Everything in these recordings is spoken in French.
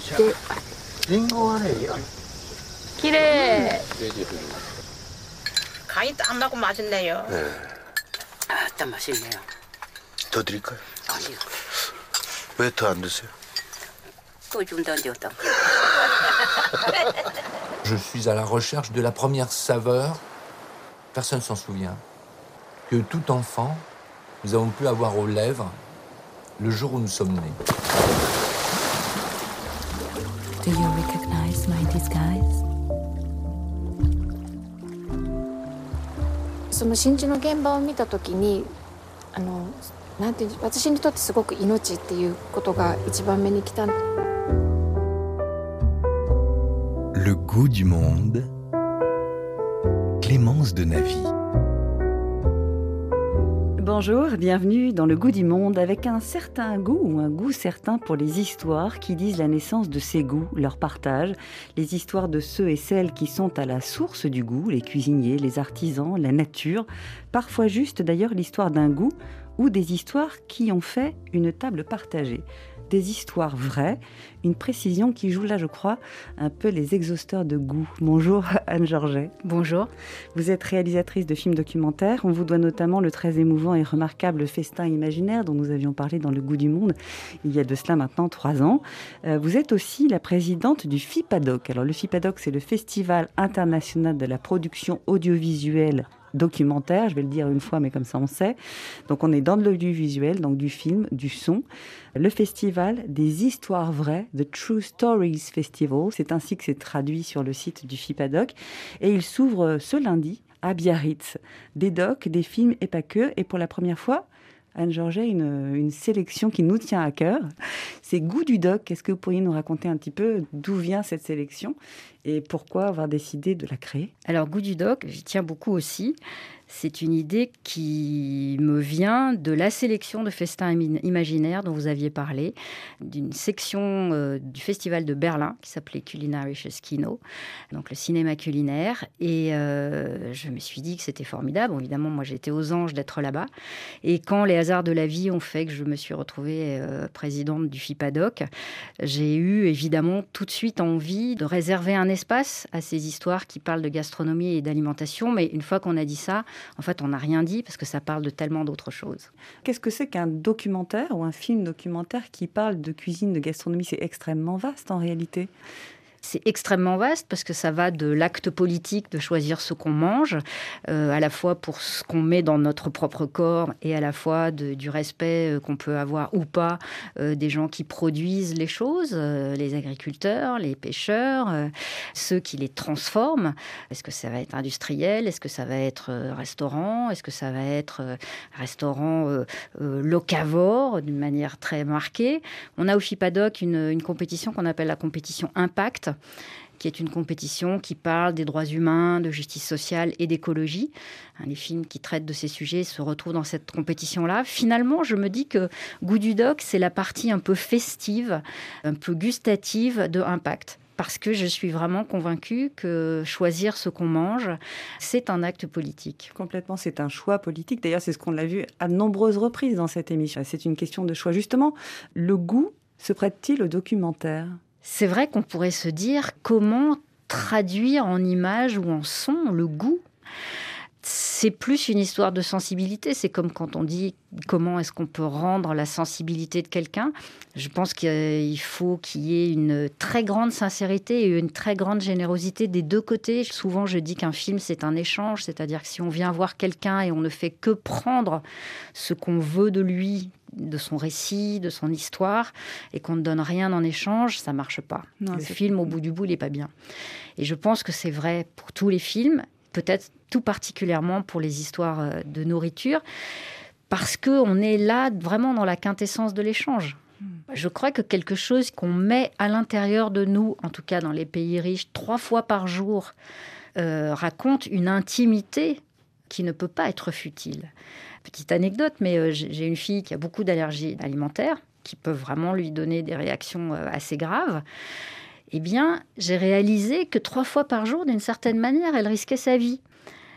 でリンゴはね、 綺麗。 간이 딱 맞고 맛있네요. 아따 맛있네요. 더 드릴까요? 아니요. 왜 더 안 드세요? 또 준다는데 어떤? Je suis à la recherche de la première saveur. Personne ne s'en souvient. Que tout enfant, nous avons pu avoir aux lèvres le jour où nous sommes nés. Do you recognize my disguise? その真珠の現場を見た時になんていう私にとってすごく命っていうことが一番目に来た。 Le goût du monde, Clémence de Navy. Bonjour, bienvenue dans Le Goût du Monde avec un certain goût ou un goût certain pour les histoires qui disent la naissance de ces goûts, leur partage, les histoires de ceux et celles qui sont à la source du goût, les cuisiniers, les artisans, la nature, parfois juste d'ailleurs l'histoire d'un goût ou des histoires qui ont fait une table partagée. Des histoires vraies, une précision qui joue là, je crois, un peu les exhausteurs de goût. Bonjour Anne Georget. Bonjour. Vous êtes réalisatrice de films documentaires. On vous doit notamment le très émouvant et remarquable Festin imaginaire dont nous avions parlé dans Le Goût du Monde il y a de cela maintenant 3 ans. Vous êtes aussi la présidente du FIPADOC. Alors le FIPADOC, c'est le Festival international de la production audiovisuelle documentaire, je vais le dire une fois mais comme ça on sait. Donc on est dans de l'audiovisuel, donc du film, du son. Le festival des histoires vraies, The True Stories Festival, c'est ainsi que c'est traduit sur le site du FIPADOC. Et il s'ouvre ce lundi à Biarritz. Des docs, des films et pas que. Et pour la première fois, Anne Georget, une sélection qui nous tient à cœur. C'est Goût du doc. Est-ce que vous pourriez nous raconter un petit peu d'où vient cette sélection et pourquoi avoir décidé de la créer? Alors, Goût du doc, j'y tiens beaucoup aussi. C'est une idée qui me vient de la sélection de Festin imaginaire dont vous aviez parlé, d'une section du Festival de Berlin qui s'appelait Kulinarisches Kino, donc le cinéma culinaire. Et je me suis dit que c'était formidable. Bon, évidemment, moi, j'étais aux anges d'être là-bas. Et quand les hasards de la vie ont fait que je me suis retrouvée présidente du FIPADOC, j'ai eu évidemment tout de suite envie de réserver un espace à ces histoires qui parlent de gastronomie et d'alimentation. Mais une fois qu'on a dit ça, en fait, on n'a rien dit parce que ça parle de tellement d'autres choses. Qu'est-ce que c'est qu'un documentaire ou un film documentaire qui parle de cuisine, de gastronomie? C'est extrêmement vaste en réalité. C'est extrêmement vaste parce que ça va de l'acte politique de choisir ce qu'on mange, à la fois pour ce qu'on met dans notre propre corps et à la fois du respect qu'on peut avoir ou pas des gens qui produisent les choses, les agriculteurs, les pêcheurs, ceux qui les transforment. Est-ce que ça va être industriel? Est-ce que ça va être restaurant? Est-ce que ça va être restaurant locavore d'une manière très marquée? On a au FIPADOC une compétition qu'on appelle la compétition Impact, qui est une compétition qui parle des droits humains, de justice sociale et d'écologie. Les films qui traitent de ces sujets se retrouvent dans cette compétition-là. Finalement, je me dis que Goût du doc, c'est la partie un peu festive, un peu gustative de Impact. Parce que je suis vraiment convaincue que choisir ce qu'on mange, c'est un acte politique. Complètement, c'est un choix politique. D'ailleurs, c'est ce qu'on l'a vu à de nombreuses reprises dans cette émission. C'est une question de choix. Justement, le goût se prête-t-il au documentaire ? C'est vrai qu'on pourrait se dire comment traduire en images ou en son le goût. C'est plus une histoire de sensibilité. C'est comme quand on dit comment est-ce qu'on peut rendre la sensibilité de quelqu'un. Je pense qu'il faut qu'il y ait une très grande sincérité et une très grande générosité des deux côtés. Souvent, je dis qu'un film, c'est un échange. C'est-à-dire que si on vient voir quelqu'un et on ne fait que prendre ce qu'on veut de lui, de son récit, de son histoire, et qu'on ne donne rien en échange, ça ne marche pas. Non, le film, au bout du bout, il n'est pas bien. Et je pense que c'est vrai pour tous les films, peut-être tout particulièrement pour les histoires de nourriture, parce qu'on est là vraiment dans la quintessence de l'échange. Je crois que quelque chose qu'on met à l'intérieur de nous, en tout cas dans les pays riches, 3 fois par jour, raconte une intimité qui ne peut pas être futile. Petite anecdote, mais j'ai une fille qui a beaucoup d'allergies alimentaires, qui peuvent vraiment lui donner des réactions assez graves. Eh bien, j'ai réalisé que 3 fois par jour, d'une certaine manière, elle risquait sa vie.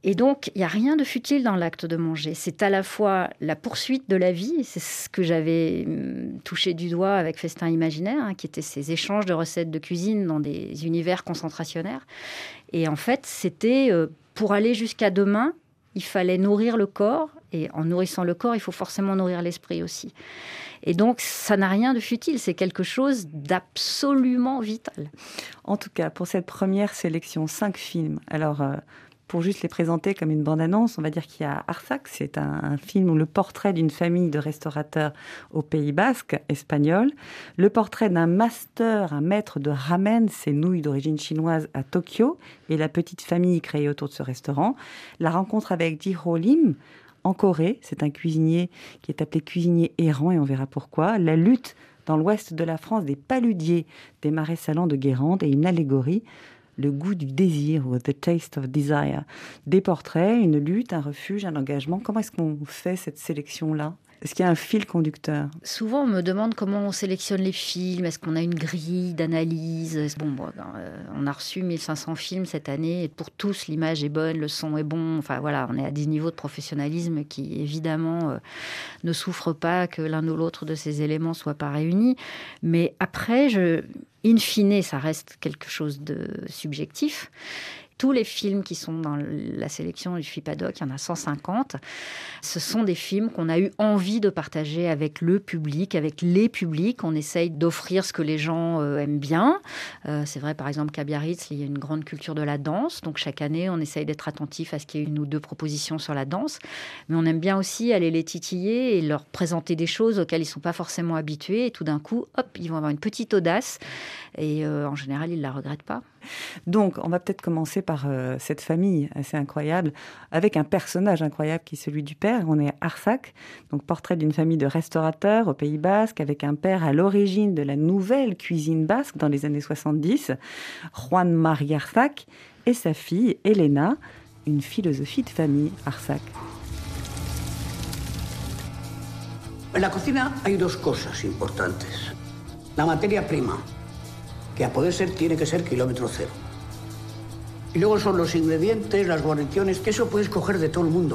Et donc, il n'y a rien de futile dans l'acte de manger. C'est à la fois la poursuite de la vie, c'est ce que j'avais touché du doigt avec Festin imaginaire, qui étaient ces échanges de recettes de cuisine dans des univers concentrationnaires. Et en fait, c'était pour aller jusqu'à demain, il fallait nourrir le corps. Et en nourrissant le corps, il faut forcément nourrir l'esprit aussi. Et donc, ça n'a rien de futile, c'est quelque chose d'absolument vital. En tout cas, pour cette première sélection, 5 films. Alors, pour juste les présenter comme une bande-annonce, on va dire qu'il y a Arsac, c'est un film où le portrait d'une famille de restaurateurs au Pays Basque, espagnol. Le portrait d'un master, un maître de ramen, ces nouilles d'origine chinoise à Tokyo, et la petite famille créée autour de ce restaurant. La rencontre avec Ji-ho Lim, en Corée, c'est un cuisinier qui est appelé cuisinier errant et on verra pourquoi. La lutte dans l'ouest de la France des paludiers des marais salants de Guérande et une allégorie, le goût du désir ou The Taste of Desire. Des portraits, une lutte, un refuge, un engagement. Comment est-ce qu'on fait cette sélection-là ? Est-ce qu'il y a un fil conducteur ? Souvent, on me demande comment on sélectionne les films. Est-ce qu'on a une grille d'analyse ? On a reçu 1500 films cette année. Et pour tous, l'image est bonne, le son est bon. Enfin, voilà, on est à des niveaux de professionnalisme qui, évidemment, ne souffrent pas que l'un ou l'autre de ces éléments soit pas réunis. Mais après, in fine, ça reste quelque chose de subjectif. Tous les films qui sont dans la sélection du FIPADOC, il y en a 150, ce sont des films qu'on a eu envie de partager avec le public, avec les publics. On essaye d'offrir ce que les gens aiment bien. C'est vrai, par exemple, qu'à Biarritz, il y a une grande culture de la danse. Donc, chaque année, on essaye d'être attentif à ce qu'il y ait 1 ou 2 propositions sur la danse. Mais on aime bien aussi aller les titiller et leur présenter des choses auxquelles ils ne sont pas forcément habitués. Et tout d'un coup, hop, ils vont avoir une petite audace. Et en général, ils ne la regrettent pas. Donc, on va peut-être commencer par cette famille assez incroyable, avec un personnage incroyable qui est celui du père. On est à Arsac, donc portrait d'une famille de restaurateurs au Pays Basque, avec un père à l'origine de la nouvelle cuisine basque dans les années 70, Juan María Arsac, et sa fille, Elena, une philosophie de famille, Arsac. En la cocina hay 2 cosas importantes. La materia prima, que a poder ser tiene que ser kilómetro cero. Y luego son los ingredientes, las guarniciones, que eso puedes coger de todo el mundo.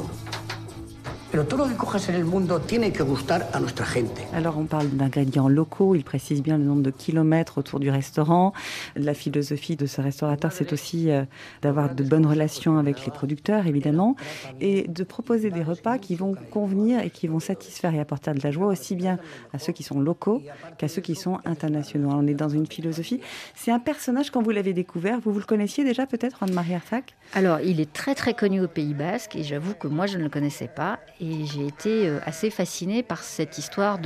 Pero todo lo que cojas en el mundo tiene que gustar a nuestra gente. Alors on parle d'ingrédients locaux, il précise bien le nombre de kilomètres autour du restaurant. La philosophie de ce restaurateur, c'est aussi d'avoir de bonnes relations avec les producteurs, évidemment, et de proposer des repas qui vont convenir et qui vont satisfaire et apporter de la joie aussi bien à ceux qui sont locaux qu'à ceux qui sont internationaux. On est dans une philosophie. C'est un personnage, quand vous l'avez découvert, vous le connaissiez déjà peut-être, Juan María Arsac ? Alors, il est très très connu au Pays Basque et j'avoue que moi je ne le connaissais pas. Et j'ai été assez fascinée par cette histoire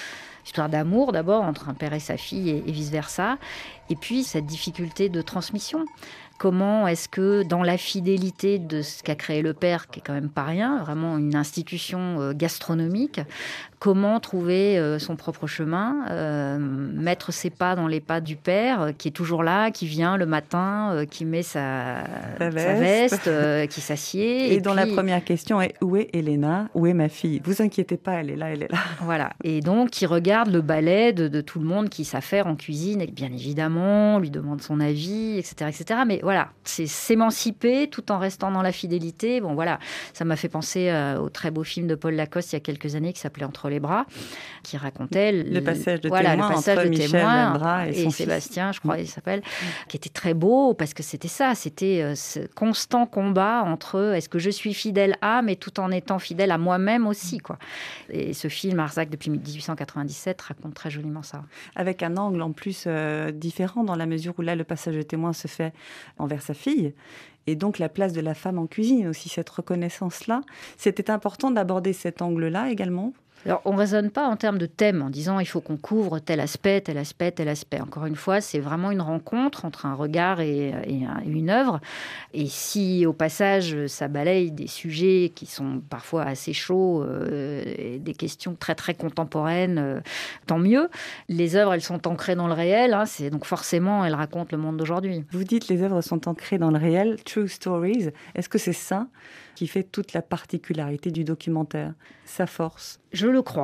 d'amour d'abord entre un père et sa fille et vice-versa. Et puis cette difficulté de transmission. Comment est-ce que dans la fidélité de ce qu'a créé le père, qui est quand même pas rien, vraiment une institution gastronomique, comment trouver son propre chemin, mettre ses pas dans les pas du père, qui est toujours là, qui vient le matin, qui met sa veste, qui s'assied. Et dont la première question est « Où est Elena ? Où est ma fille ?» Vous inquiétez pas, elle est là, elle est là. Voilà. Et donc, qui regarde le balai de tout le monde qui s'affaire en cuisine, et bien évidemment, lui demande son avis, etc., etc. Mais voilà, c'est s'émanciper tout en restant dans la fidélité. Bon, voilà, ça m'a fait penser au très beau film de Paul Lacoste il y a quelques années qui s'appelait Entre les bras, qui racontait le passage de témoin entre Michel Lebras et Sébastien, je crois, il s'appelle, qui était très beau parce que c'était ça, c'était ce constant combat entre est-ce que je suis fidèle à, mais tout en étant fidèle à moi-même aussi, quoi. Et ce film, Arsac, depuis 1897, raconte très joliment ça. Avec un angle en plus différent, dans la mesure où là, le passage de témoin se fait envers sa fille. Et donc la place de la femme en cuisine, aussi cette reconnaissance-là. C'était important d'aborder cet angle-là également. Alors, on ne raisonne pas en termes de thème, en disant il faut qu'on couvre tel aspect, tel aspect, tel aspect. Encore une fois, c'est vraiment une rencontre entre un regard et une œuvre. Et si, au passage, ça balaye des sujets qui sont parfois assez chauds, et des questions très, très contemporaines, tant mieux. Les œuvres, elles sont ancrées dans le réel, hein, donc forcément, elles racontent le monde d'aujourd'hui. Vous dites les œuvres sont ancrées dans le réel, true stories. Est-ce que c'est ça qui fait toute la particularité du documentaire, sa force? Je le crois.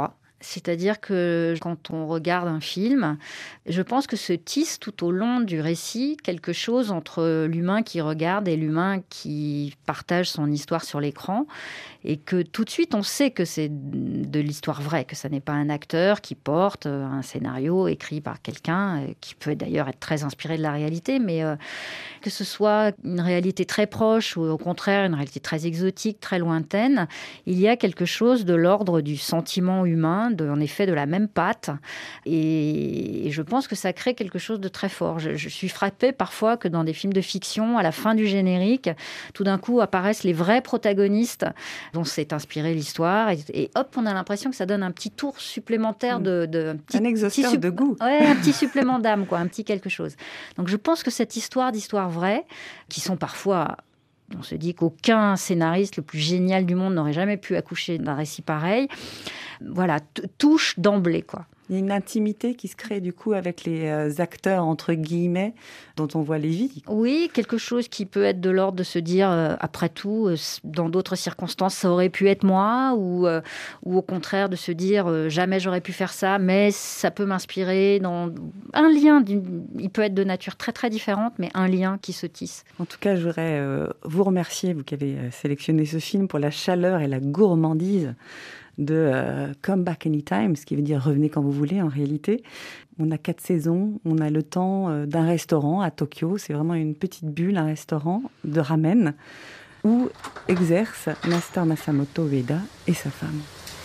C'est-à-dire que quand on regarde un film, je pense que se tisse tout au long du récit quelque chose entre l'humain qui regarde et l'humain qui partage son histoire sur l'écran. Et que tout de suite, on sait que c'est de l'histoire vraie, que ça n'est pas un acteur qui porte un scénario écrit par quelqu'un, qui peut d'ailleurs être très inspiré de la réalité, mais que ce soit une réalité très proche ou au contraire une réalité très exotique, très lointaine, il y a quelque chose de l'ordre du sentiment humain, en effet de la même patte. Et je pense que ça crée quelque chose de très fort. Je suis frappée parfois que dans des films de fiction, à la fin du générique, tout d'un coup apparaissent les vrais protagonistes dont s'est inspirée l'histoire. Et hop, on a l'impression que ça donne un petit tour supplémentaire un exhausteur de goût. Ouais, un petit supplément d'âme, quoi, un petit quelque chose. Donc je pense que cette histoire d'histoires vraies, qui sont parfois... On se dit qu'aucun scénariste le plus génial du monde n'aurait jamais pu accoucher d'un récit pareil. Voilà, touche d'emblée, quoi. Il y a une intimité qui se crée du coup avec les acteurs, entre guillemets, dont on voit les vies. Oui, quelque chose qui peut être de l'ordre de se dire, après tout, dans d'autres circonstances, ça aurait pu être moi, ou au contraire de se dire, jamais j'aurais pu faire ça, mais ça peut m'inspirer dans un lien, il peut être de nature très très différente, mais un lien qui se tisse. En tout cas, je voudrais vous remercier, vous qui avez sélectionné ce film, pour la chaleur et la gourmandise de Come Back Anytime, ce qui veut dire revenez quand vous voulez en réalité. On a 4 saisons, on a le temps d'un restaurant à Tokyo, c'est vraiment une petite bulle, un restaurant de ramen, où exercent Master Masamoto Ueda et sa femme.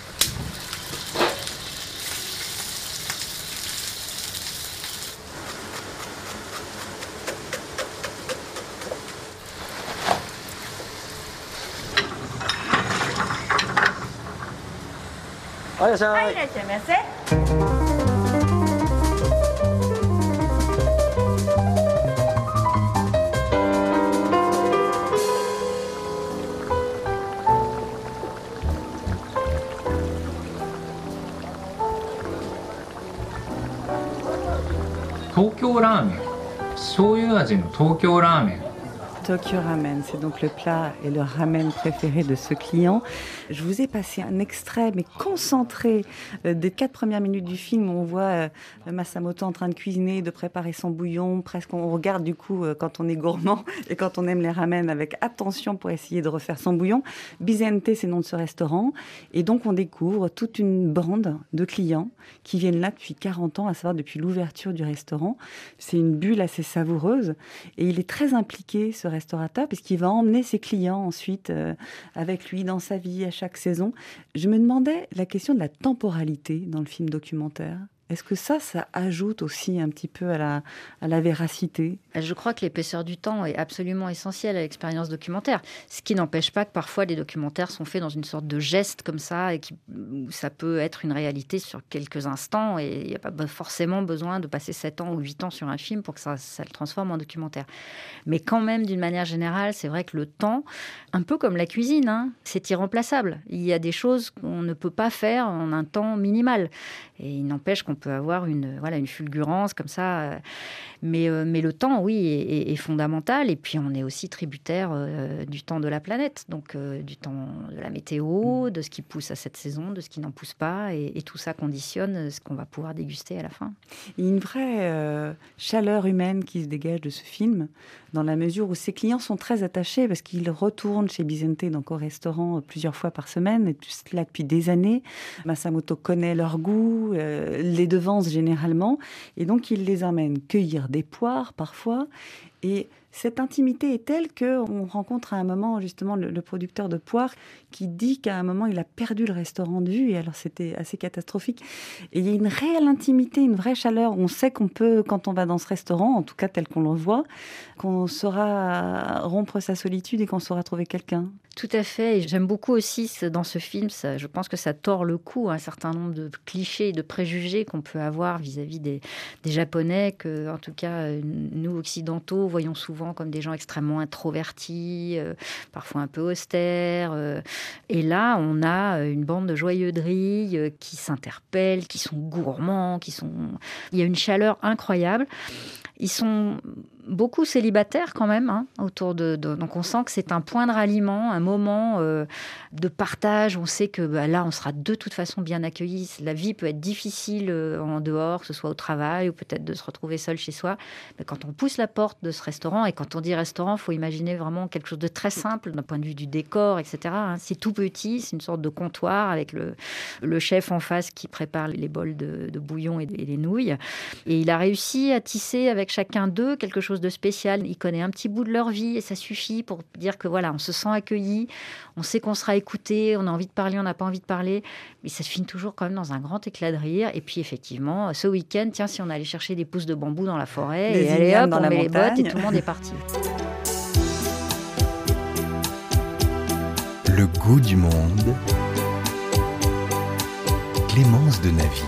Tokyo Ramen, 醤油味の東京ラーメン。 Tokyo Ramen, c'est donc le plat et le ramen préféré de ce client. Je vous ai passé un extrait, mais concentré, des 4 premières minutes du film où on voit Masamoto en train de cuisiner, de préparer son bouillon. Presque, on regarde du coup quand on est gourmand et quand on aime les ramen avec attention pour essayer de refaire son bouillon. Bizente, c'est le nom de ce restaurant. Et donc, on découvre toute une bande de clients qui viennent là depuis 40 ans, à savoir depuis l'ouverture du restaurant. C'est une bulle assez savoureuse. Et il est très impliqué, ce restaurateur, puisqu'il va emmener ses clients ensuite avec lui dans sa vie à chaque saison. Je me demandais la question de la temporalité dans le film documentaire. Est-ce que ça ajoute aussi un petit peu à la véracité ? Je crois que l'épaisseur du temps est absolument essentielle à l'expérience documentaire. Ce qui n'empêche pas que parfois les documentaires sont faits dans une sorte de geste comme ça, et où ça peut être une réalité sur quelques instants, et il n'y a pas forcément besoin de passer 7 ans ou 8 ans sur un film pour que ça le transforme en documentaire. Mais quand même, d'une manière générale, c'est vrai que le temps, un peu comme la cuisine, c'est irremplaçable. Il y a des choses qu'on ne peut pas faire en un temps minimal. Et il n'empêche qu'on peut avoir une fulgurance comme ça. Mais le temps, oui, est fondamental. Et puis, on est aussi tributaire du temps de la planète. Donc, du temps de la météo, de ce qui pousse à cette saison, de ce qui n'en pousse pas. Et tout ça conditionne ce qu'on va pouvoir déguster à la fin. Il y a une vraie chaleur humaine qui se dégage de ce film, dans la mesure où ses clients sont très attachés, parce qu'ils retournent chez Bizente, donc au restaurant, plusieurs fois par semaine, et tout cela depuis des années. Masamoto connaît leur goût, les devance généralement, et donc il les emmène cueillir des poires parfois, et cette intimité est telle qu'on rencontre à un moment justement le producteur de poires qui dit qu'à un moment il a perdu le restaurant de vue, et alors c'était assez catastrophique. Et il y a une réelle intimité, une vraie chaleur. On sait qu'on peut, quand on va dans ce restaurant, en tout cas tel qu'on le voit, qu'on saura rompre sa solitude et qu'on saura trouver quelqu'un. Tout à fait. Et j'aime beaucoup aussi dans ce film, je pense que ça tord le cou à un certain nombre de clichés et de préjugés qu'on peut avoir vis-à-vis des Japonais, que, en tout cas, nous, occidentaux, voyons souvent comme des gens extrêmement introvertis, parfois un peu austères. Et là, on a une bande de joyeux drilles qui s'interpellent, qui sont gourmands, il y a une chaleur incroyable. Ils sont beaucoup célibataires quand même, hein, autour donc on sent que c'est un point de ralliement, un moment de partage. On sait que là, on sera de toute façon bien accueillis. La vie peut être difficile en dehors, que ce soit au travail ou peut-être de se retrouver seul chez soi. Mais quand on pousse la porte de ce restaurant, et quand on dit restaurant, il faut imaginer vraiment quelque chose de très simple d'un point de vue du décor, etc. Hein. C'est tout petit, c'est une sorte de comptoir avec le chef en face qui prépare les bols de bouillon et les nouilles. Et il a réussi à tisser avec chacun d'eux quelque chose de spécial. Il connaît un petit bout de leur vie et ça suffit pour dire que voilà, on se sent accueilli, on sait qu'on sera écouté, on a envie de parler, on n'a pas envie de parler, mais ça se finit toujours quand même dans un grand éclat de rire. Et puis effectivement, ce week-end, tiens, si on allait chercher des pousses de bambou dans la forêt, et allez hop, on met les bottes et tout le monde est parti. Le goût du monde. Clémence de Navy.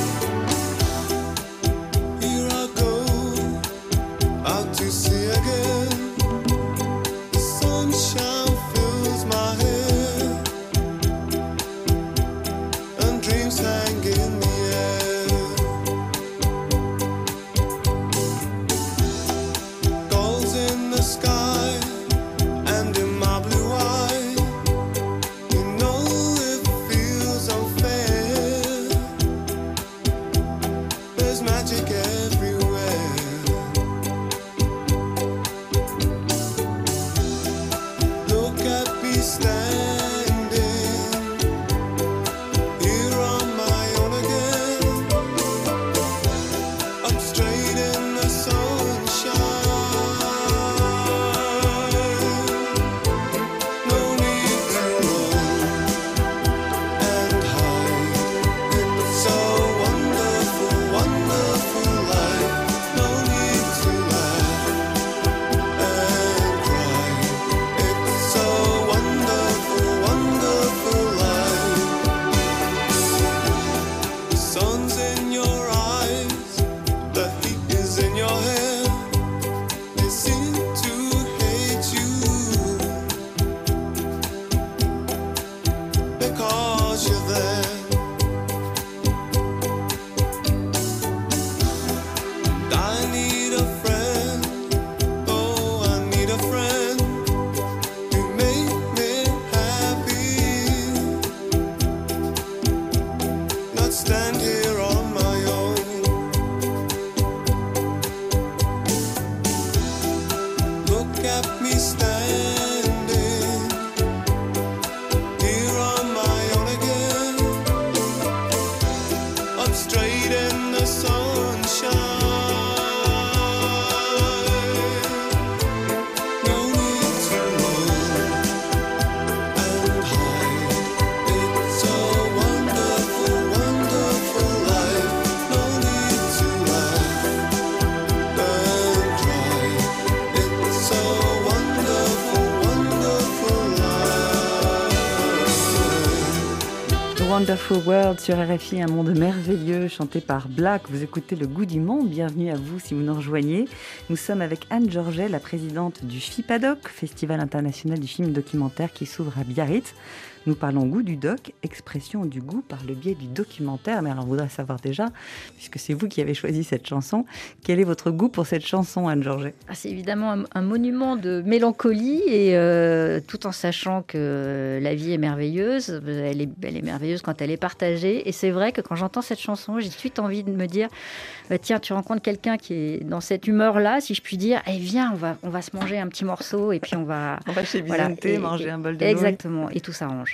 Wonderful World sur RFI, un monde merveilleux chanté par Black. Vous écoutez Le Goût du Monde. Bienvenue à vous si vous nous rejoignez. Nous sommes avec Anne Georget, la présidente du FIPADOC, Festival international du film documentaire qui s'ouvre à Biarritz. Nous parlons goût du doc, expression du goût par le biais du documentaire. Mais alors on voudrait savoir déjà, puisque c'est vous qui avez choisi cette chanson, quel est votre goût pour cette chanson, Anne Georget ? C'est évidemment un monument de mélancolie et tout en sachant que la vie est merveilleuse. Elle est merveilleuse quand elle est partagée. Et c'est vrai que quand j'entends cette chanson, j'ai tout de suite envie de me dire tiens, tu rencontres quelqu'un qui est dans cette humeur-là, si je puis dire, viens, on va se manger un petit morceau et puis on va chez Bizente manger un bol de exactement, et tout s'arrange.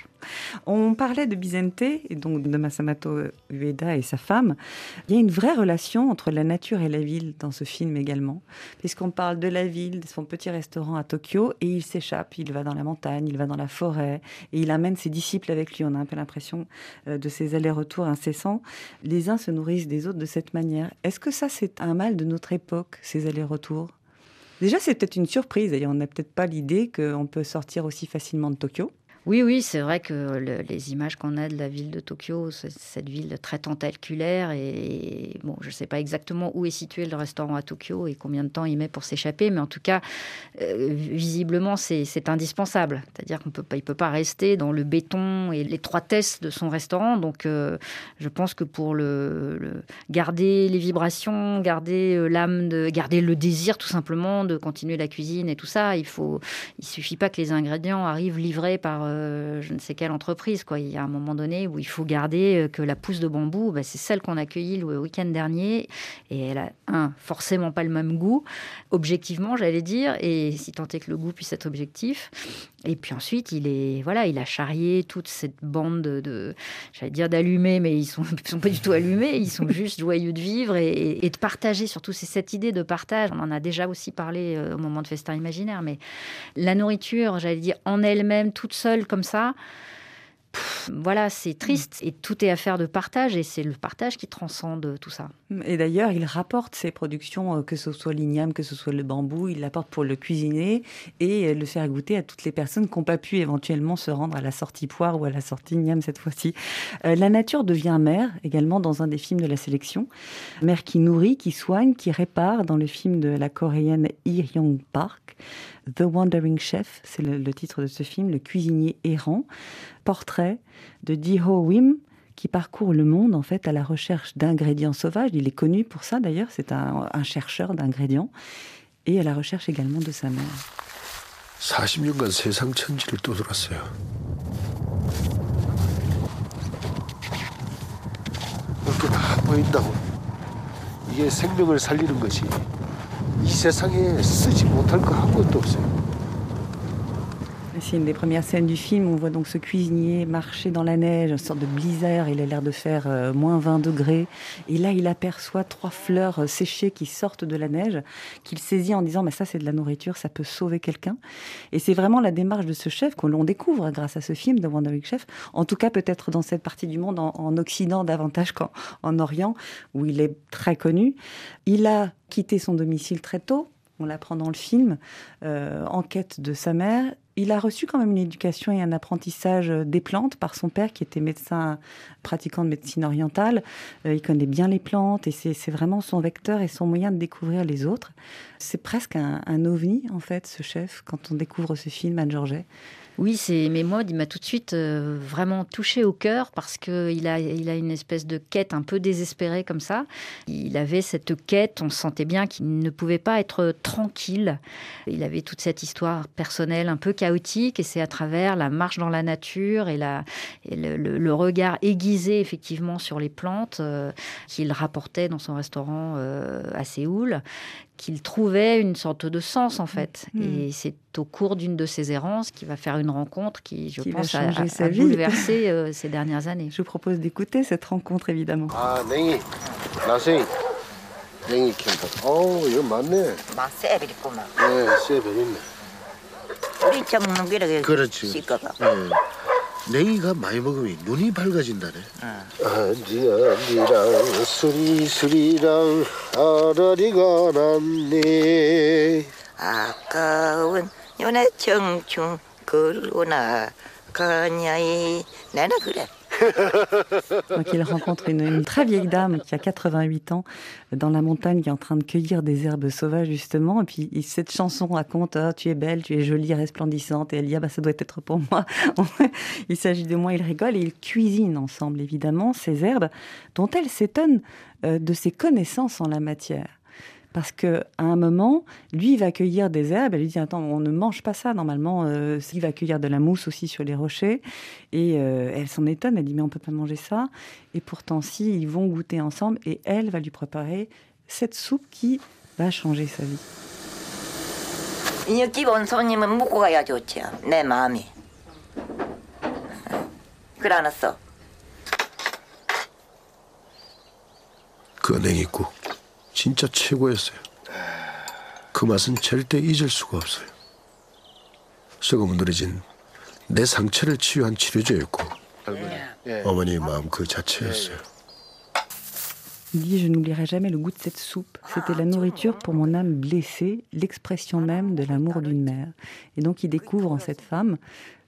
On parlait de Bizente et donc de Masamoto Ueda et sa femme. Il y a une vraie relation entre la nature et la ville dans ce film également, puisqu'on parle de la ville, de son petit restaurant à Tokyo, et il s'échappe, il va dans la montagne, il va dans la forêt, et il amène ses disciples avec lui. On a un peu l'impression de ces allers-retours incessants. Les uns se nourrissent des autres de cette manière. Est-ce que ça, c'est un mal de notre époque, ces allers-retours ? Déjà, c'est peut-être une surprise. D'ailleurs, on n'a peut-être pas l'idée qu'on peut sortir aussi facilement de Tokyo. Oui, c'est vrai que les images qu'on a de la ville de Tokyo, c'est cette ville très tentaculaire. Et bon, je ne sais pas exactement où est situé le restaurant à Tokyo et combien de temps il met pour s'échapper, mais en tout cas, visiblement, c'est indispensable. C'est-à-dire qu'il ne peut pas rester dans le béton et l'étroitesse de son restaurant. Donc, je pense que pour garder les vibrations, garder l'âme, garder le désir tout simplement de continuer la cuisine et tout ça, il suffit pas que les ingrédients arrivent livrés par je ne sais quelle entreprise, quoi. Il y a un moment donné où il faut garder que la pousse de bambou, c'est celle qu'on a cueillie le week-end dernier, et elle a forcément pas le même goût, objectivement, j'allais dire, et si tant est que le goût puisse être objectif. Et puis ensuite, il a charrié toute cette bande j'allais dire d'allumés, mais ils sont pas du tout allumés, ils sont juste joyeux de vivre et de partager. Surtout, c'est cette idée de partage. On en a déjà aussi parlé au moment de Festin Imaginaire, mais la nourriture, j'allais dire, en elle-même, toute seule comme ça, c'est triste. Et tout est affaire de partage, et c'est le partage qui transcende tout ça. Et d'ailleurs, il rapporte ses productions, que ce soit l'igname, que ce soit le bambou, il l'apporte pour le cuisiner et le faire goûter à toutes les personnes qui n'ont pas pu éventuellement se rendre à la sortie poire ou à la sortie igname cette fois-ci. La nature devient mère, également dans un des films de la sélection. Mère qui nourrit, qui soigne, qui répare, dans le film de la coréenne Lee Hyung-park. The Wandering Chef, c'est le titre de ce film, le cuisinier errant. Portrait de Ji-ho Wim, qui parcourt le monde en fait à la recherche d'ingrédients sauvages. Il est connu pour ça d'ailleurs, c'est un chercheur d'ingrédients, et à la recherche également de sa mère. 40년간 세상 천지를 떠돌았어요. 이렇게 다 보인다고. 이게 생명을 살리는 것이 이 세상에 쓰지 못할 거 아무것도 없어요. C'est une des premières scènes du film. On voit donc ce cuisinier marcher dans la neige, une sorte de blizzard. Il a l'air de faire moins 20 degrés. Et là, il aperçoit 3 fleurs séchées qui sortent de la neige, qu'il saisit en disant ça, c'est de la nourriture, ça peut sauver quelqu'un. Et c'est vraiment la démarche de ce chef que l'on découvre grâce à ce film, The Wandering Chef. En tout cas, peut-être dans cette partie du monde, en Occident davantage qu'en Orient, où il est très connu. Il a quitté son domicile très tôt. On l'apprend dans le film, en quête de sa mère. Il a reçu quand même une éducation et un apprentissage des plantes par son père qui était médecin pratiquant de médecine orientale. Il connaît bien les plantes et c'est vraiment son vecteur et son moyen de découvrir les autres. C'est presque un ovni, en fait, ce chef, quand on découvre ce film, Anne Georget. Oui, mais moi, il m'a tout de suite vraiment touché au cœur parce qu'il a une espèce de quête un peu désespérée comme ça. Il avait cette quête, on sentait bien qu'il ne pouvait pas être tranquille. Il avait toute cette histoire personnelle un peu chaotique et c'est à travers la marche dans la nature et le regard aiguisé effectivement sur les plantes qu'il rapportait dans son restaurant à Séoul, qu'il trouvait une sorte de sens, en fait. Et c'est au cours d'une de ses errances qu'il va faire une rencontre qui, je pense, a bouleversé ces dernières années. Je vous propose d'écouter cette rencontre, évidemment. 아, 냉이, 나생이, 냉이 캔다. 이거 맞네. 세벨이구만. 네, 세벨 있네. 우리 차 먹는 게 그렇지. 시가가. 냉이가 많이 먹으면 눈이 밝아진다네. 니랑 수리수리랑 아라리가 났네. 아까운 연애 청춘 그러나 가냐이 나는 그래. Donc il rencontre une très vieille dame qui a 88 ans dans la montagne qui est en train de cueillir des herbes sauvages justement, et puis cette chanson raconte tu es belle, tu es jolie, resplendissante, et elle dit ça doit être pour moi. Il s'agit de moi, ils rigolent et ils cuisinent ensemble évidemment ces herbes dont elle s'étonne de ses connaissances en la matière. Parce qu'à un moment, lui, il va cueillir des herbes. Elle lui dit, attends, on ne mange pas ça normalement. Il va cueillir de la mousse aussi sur les rochers. Et elle s'en étonne, elle dit, mais on ne peut pas manger ça. Et pourtant, si, ils vont goûter ensemble. Et elle va lui préparer cette soupe qui va changer sa vie. 이 기본 손님은 먹고 가야 좋지. 내 마음이. 그래 않았어? 그 냉이국 진짜 최고였어요. 그 맛은 절대 잊을 수가 없어요. 썩어 무너진 내 상처를 치유한 치료제였고 어머니의 마음 그 자체였어요. Il dit, je n'oublierai jamais le goût de cette soupe. C'était la nourriture pour mon âme blessée, l'expression même de l'amour d'une mère. Et donc il découvre en cette femme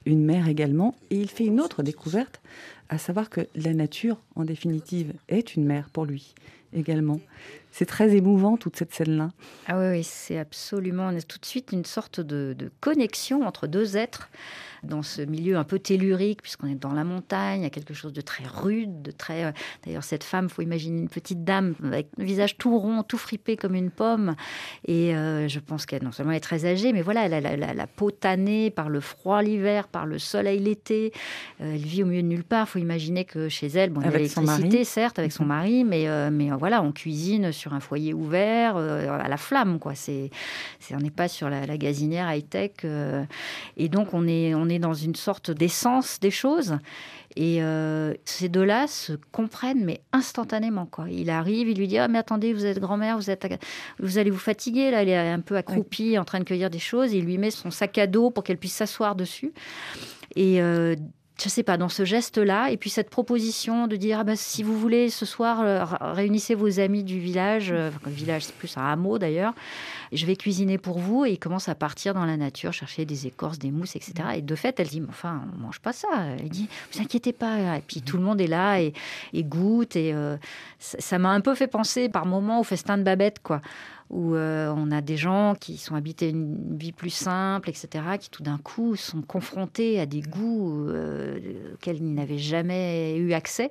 une mère également. Et il fait une autre découverte, à savoir que la nature, en définitive, est une mère pour lui également. C'est très émouvant, toute cette scène-là. Ah oui, oui, c'est absolument... On a tout de suite une sorte de connexion entre deux êtres dans ce milieu un peu tellurique, puisqu'on est dans la montagne, il y a quelque chose de très rude, de très... D'ailleurs, cette femme, il faut imaginer une petite dame avec le visage tout rond, tout fripé comme une pomme. Et je pense qu'elle, non seulement est très âgée, mais voilà, elle a la peau tannée par le froid l'hiver, par le soleil l'été. Elle vit au milieu de nulle part. Il faut imaginer que chez elle, bon, il y a l'électricité, certes, avec son mari, mais voilà, on cuisine sur un foyer ouvert, à la flamme, quoi. On n'est pas sur la gazinière high-tech. Et donc, on est dans une sorte d'essence des choses. Et ces deux-là se comprennent, mais instantanément, quoi. Il arrive, il lui dit « Ah, mais attendez, vous êtes grand-mère, vous allez vous fatiguer. » Là, elle est un peu accroupie, en train de cueillir des choses. Il lui met son sac à dos pour qu'elle puisse s'asseoir dessus. Et... je sais pas, dans ce geste-là, et puis cette proposition de dire si vous voulez ce soir réunissez vos amis du village, le village c'est plus un hameau d'ailleurs, je vais cuisiner pour vous, et il commence à partir dans la nature chercher des écorces, des mousses, etc. Et de fait elle dit mais enfin on mange pas ça, elle dit vous inquiétez pas, et puis tout le monde est là et goûte, et ça m'a un peu fait penser par moments au festin de Babette, quoi, où on a des gens qui sont habités une vie plus simple, etc., qui tout d'un coup sont confrontés à des goûts auxquels ils n'avaient jamais eu accès,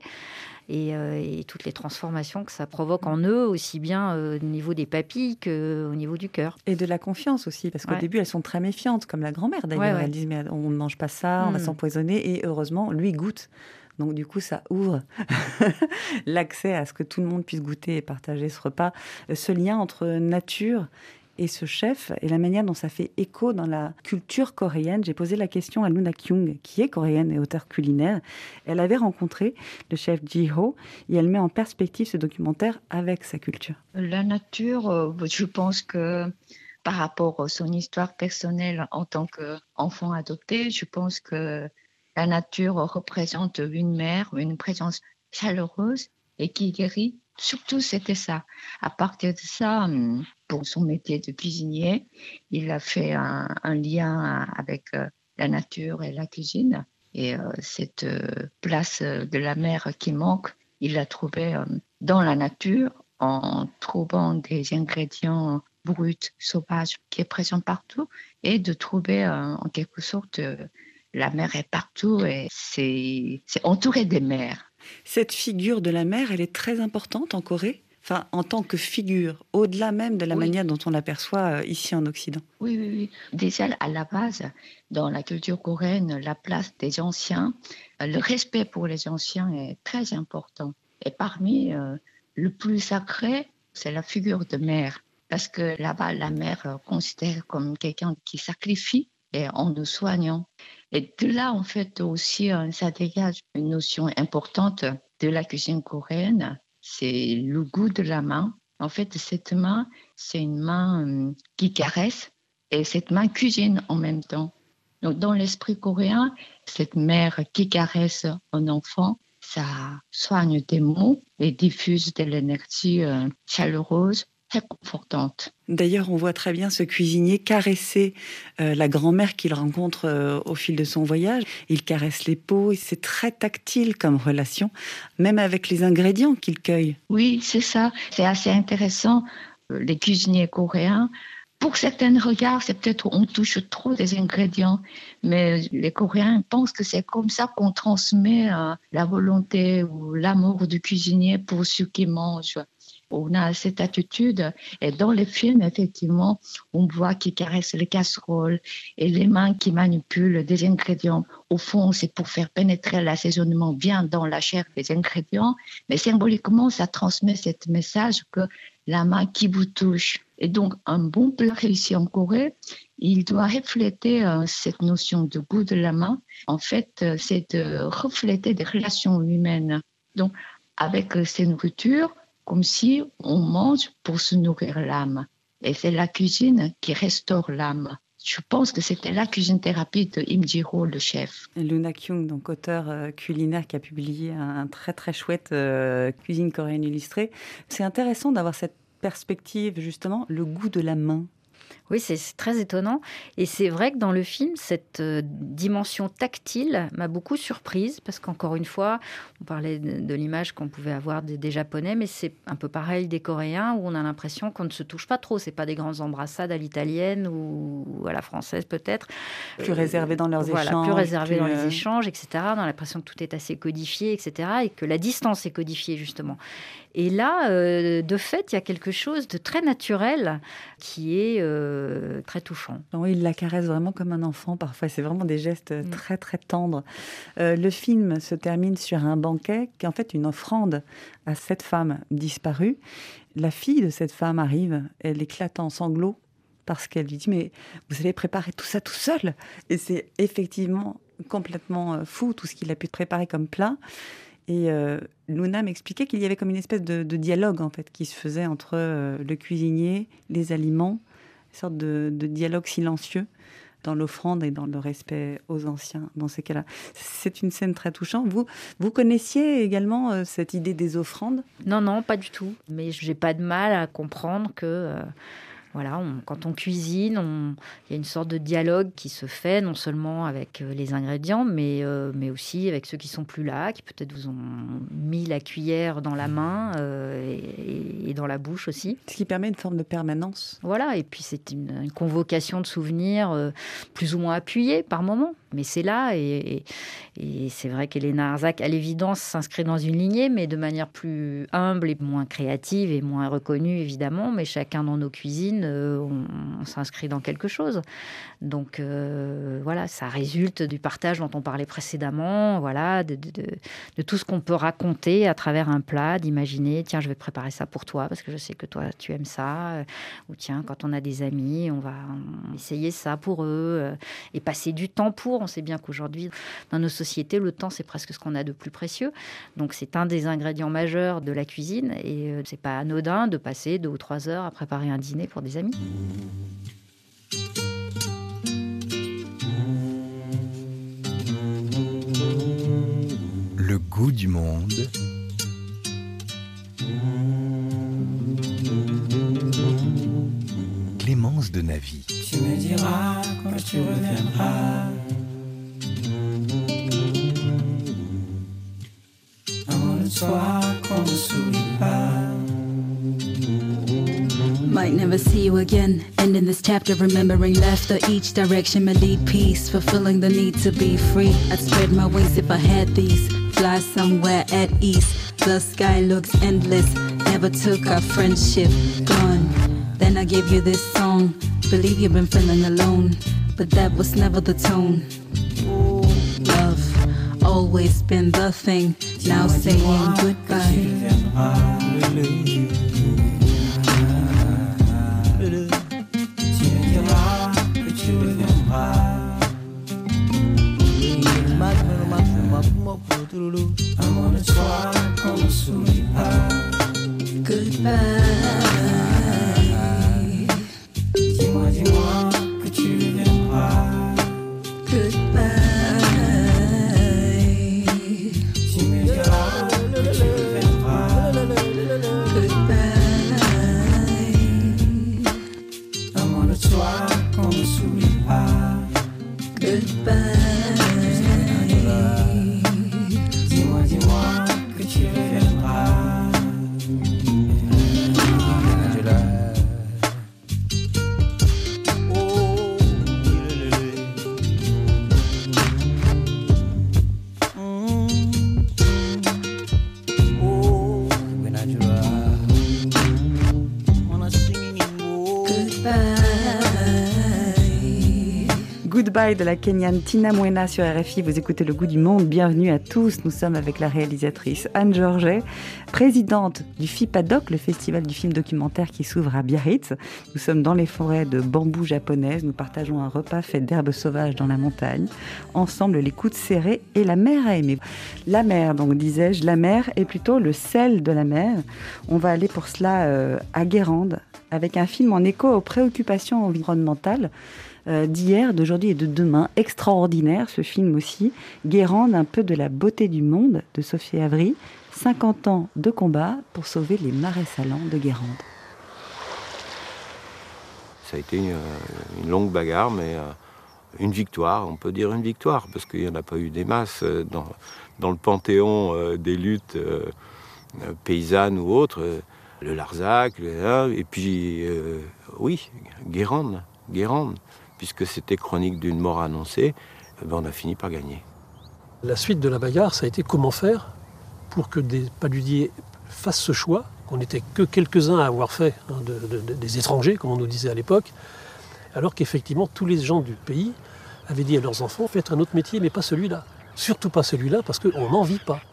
et toutes les transformations que ça provoque en eux, aussi bien au niveau des papilles qu'au niveau du cœur. Et de la confiance aussi, parce qu'au début, elles sont très méfiantes, comme la grand-mère d'ailleurs. Elles disent, mais on ne mange pas ça, on va s'empoisonner, et heureusement, lui goûte. Donc du coup, ça ouvre l'accès à ce que tout le monde puisse goûter et partager ce repas. Ce lien entre nature et ce chef, et la manière dont ça fait écho dans la culture coréenne. J'ai posé la question à Luna Kyung, qui est coréenne et auteure culinaire. Elle avait rencontré le chef Ji-ho, et elle met en perspective ce documentaire avec sa culture. La nature, je pense que par rapport à son histoire personnelle en tant qu'enfant adopté, je pense que la nature représente une mère, une présence chaleureuse et qui guérit. Surtout, c'était ça. À partir de ça, pour son métier de cuisinier, il a fait un lien avec la nature et la cuisine. Et cette place de la mère qui manque, il l'a trouvée dans la nature, en trouvant des ingrédients bruts, sauvages, qui est présent partout, et de trouver en quelque sorte... la mer est partout et c'est entouré des mers. Cette figure de la mer, elle est très importante en Corée, enfin, en tant que figure, au-delà même de la manière dont on l'aperçoit ici en Occident. Oui. Déjà, à la base, dans la culture coréenne, la place des anciens, le respect pour les anciens est très important. Et parmi le plus sacré, c'est la figure de mère. Parce que là-bas, la mère considère comme quelqu'un qui sacrifie et en nous soignant. Et de là, en fait, aussi, ça dégage une notion importante de la cuisine coréenne, c'est le goût de la main. En fait, cette main, c'est une main qui caresse, et cette main cuisine en même temps. Donc, dans l'esprit coréen, cette mère qui caresse un enfant, ça soigne des maux et diffuse de l'énergie chaleureuse, très confortante. D'ailleurs, on voit très bien ce cuisinier caresser la grand-mère qu'il rencontre au fil de son voyage. Il caresse les peaux et c'est très tactile comme relation, même avec les ingrédients qu'il cueille. Oui, c'est ça. C'est assez intéressant. Les cuisiniers coréens, pour certains regards, c'est peut-être on touche trop des ingrédients, mais les Coréens pensent que c'est comme ça qu'on transmet la volonté ou l'amour du cuisinier pour ceux qui mangent. On a cette attitude, et dans les films, effectivement, on voit qu'ils caressent les casseroles et les mains qui manipulent des ingrédients. Au fond, c'est pour faire pénétrer l'assaisonnement bien dans la chair des ingrédients, mais symboliquement, ça transmet ce message que la main qui vous touche. Et donc, un bon plat réussi en Corée, il doit refléter cette notion de goût de la main. En fait, c'est de refléter des relations humaines. Donc, avec ces nourritures, comme si on mange pour se nourrir l'âme. Et c'est la cuisine qui restaure l'âme. Je pense que c'était la cuisine thérapie de Im Ji-ho, le chef. Luna Kyung, donc auteur culinaire qui a publié un très très chouette cuisine coréenne illustrée. C'est intéressant d'avoir cette perspective, justement, le goût de la main. Oui, c'est très étonnant. Et c'est vrai que dans le film, cette dimension tactile m'a beaucoup surprise parce qu'encore une fois, on parlait de l'image qu'on pouvait avoir des Japonais, mais c'est un peu pareil des Coréens où on a l'impression qu'on ne se touche pas trop. C'est pas des grandes embrassades à l'italienne ou à la française peut-être. Plus réservés dans leurs échanges. Plus réservés dans les échanges, etc. On a l'impression que tout est assez codifié, etc. Et que la distance est codifiée, justement. Et là, de fait, il y a quelque chose de très naturel qui est très touchant. Oui, il la caresse vraiment comme un enfant parfois. C'est vraiment des gestes très, très tendres. Le film se termine sur un banquet qui est en fait une offrande à cette femme disparue. La fille de cette femme arrive, elle éclate en sanglots parce qu'elle lui dit « Mais vous avez préparé tout ça tout seul ?» Et c'est effectivement complètement fou tout ce qu'il a pu préparer comme plat. Et Luna m'expliquait qu'il y avait comme une espèce de dialogue en fait qui se faisait entre le cuisinier, les aliments, une sorte de dialogue silencieux dans l'offrande et dans le respect aux anciens dans ces cas-là. C'est une scène très touchante. Vous connaissiez également cette idée des offrandes ? Non, pas du tout. Mais j'ai pas de mal à comprendre que... Voilà, quand on cuisine, il y a une sorte de dialogue qui se fait, non seulement avec les ingrédients, mais aussi avec ceux qui sont plus là, qui peut-être vous ont mis la cuillère dans la main et dans la bouche aussi. Ce qui permet une forme de permanence. Voilà, et puis c'est une convocation de souvenirs plus ou moins appuyée par moment. Mais c'est là, et c'est vrai qu'Helena Arzac, à l'évidence, s'inscrit dans une lignée, mais de manière plus humble et moins créative et moins reconnue, évidemment. Mais chacun dans nos cuisines, on s'inscrit dans quelque chose. Donc voilà, ça résulte du partage dont on parlait précédemment, voilà, de tout ce qu'on peut raconter à travers un plat, d'imaginer, tiens, je vais préparer ça pour toi, parce que je sais que toi, tu aimes ça. Ou tiens, quand on a des amis, on va essayer ça pour eux, et passer du temps pour. On sait bien qu'aujourd'hui, dans nos sociétés, le temps, c'est presque ce qu'on a de plus précieux. Donc, c'est un des ingrédients majeurs de la cuisine. Et c'est pas anodin de passer 2 ou 3 heures à préparer un dîner pour des amis. Le goût du monde. Clémence de Navy. Tu me diras quand tu reviendras. Avant le soir qu'on ne s'oublie pas. Might never see you again. Ending this chapter, remembering laughter. Each direction may lead peace, fulfilling the need to be free. I'd spread my wings if I had these. Fly somewhere at ease. The sky looks endless. Never took our friendship. Gone. Then I gave you this song. Believe you've been feeling alone, but that was never the tone. Love, always been the thing. Now saying goodbye. Avant le soir qu'on ne s'oublie pas. Goodbye. Dis-moi que tu reviendras. Goodbye. Tu me diras que tu reviendras. Goodbye. Avant le soir qu'on ne s'oublie pas. Goodbye. Dis-moi que tu reviendras. Goodbye de la Kenyane Tina Mwena sur RFI. Vous écoutez Le Goût du Monde. Bienvenue à tous. Nous sommes avec la réalisatrice Anne Georget, présidente du FIPADOC, le festival du film documentaire qui s'ouvre à Biarritz. Nous sommes dans les forêts de bambou japonaises. Nous partageons un repas fait d'herbes sauvages dans la montagne. Ensemble, les coudes serrés et la mer à aimer. La mer, donc disais-je, la mer est plutôt le sel de la mer. On va aller pour cela à Guérande avec un film en écho aux préoccupations environnementales d'hier, d'aujourd'hui et de demain. Extraordinaire ce film aussi. Guérande, un peu de la beauté du monde de Sophie Avry. 50 ans de combat pour sauver les marais salants de Guérande. Ça a été une longue bagarre, mais une victoire, on peut dire une victoire, parce qu'il n'y en a pas eu des masses dans le panthéon des luttes paysannes ou autres. Le Larzac, et puis, oui, Guérande, puisque c'était chronique d'une mort annoncée, on a fini par gagner. La suite de la bagarre, ça a été comment faire pour que des paludiers fassent ce choix, qu'on n'était que quelques-uns à avoir fait, des étrangers, comme on nous disait à l'époque, alors qu'effectivement, tous les gens du pays avaient dit à leurs enfants, faites un autre métier, mais pas celui-là. Surtout pas celui-là, parce qu'on n'en vit pas.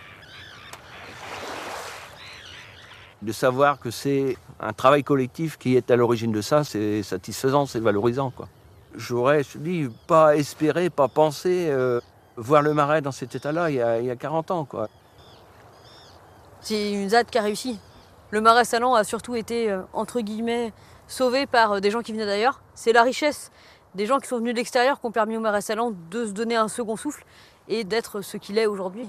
De savoir que c'est un travail collectif qui est à l'origine de ça, c'est satisfaisant, c'est valorisant, quoi. J'aurais, je te dis, pas espéré, pas pensé voir le Marais dans cet état-là il y a 40 ans, quoi. C'est une ZAD qui a réussi. Le Marais Salon a surtout été, entre guillemets, sauvé par des gens qui venaient d'ailleurs. C'est la richesse des gens qui sont venus de l'extérieur qui ont permis au Marais Salon de se donner un second souffle et d'être ce qu'il est aujourd'hui.